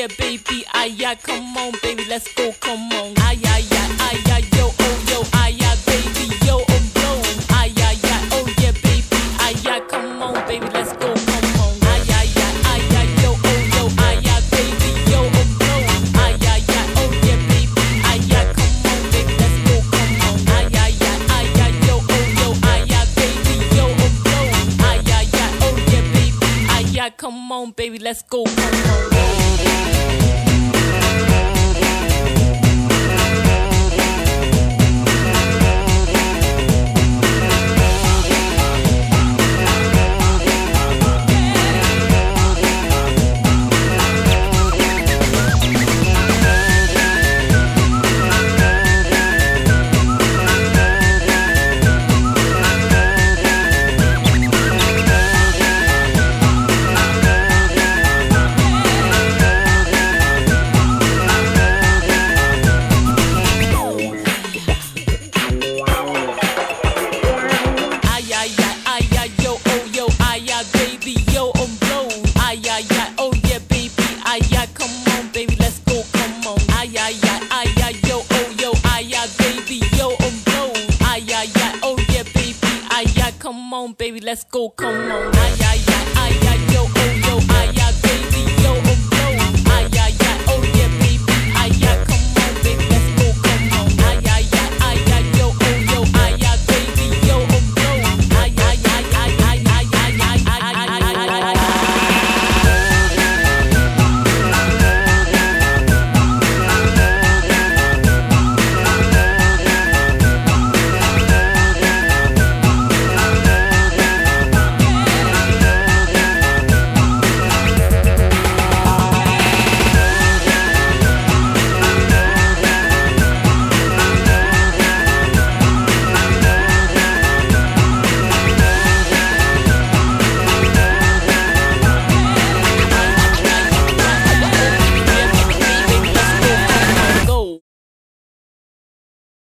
yeah, baby, ay, yeah, come on, baby, let's go, come on. Ay, ay, ay, ay, ay, yo, oh, yo, ay, yeah, baby, yo, I'm blown. Ay, ay, ay, oh, yeah, baby, ay, yeah, come on, baby, let's go, come on. Ay, ay, ay, ay, ay, yo, oh, yo, ay, yeah, baby, yo, I'm blown. Ay, ay, ay, oh, yeah, baby, ay, yeah, come on, baby, let's go, come on. Ay, ay, ay, ay, yo, oh, yo, ay, yeah, baby, yo, I'm blown. Ay, ay, ay, oh, yeah, baby, ay, yeah, come on, baby, let's go, come on. Come on, baby, let's go, come on.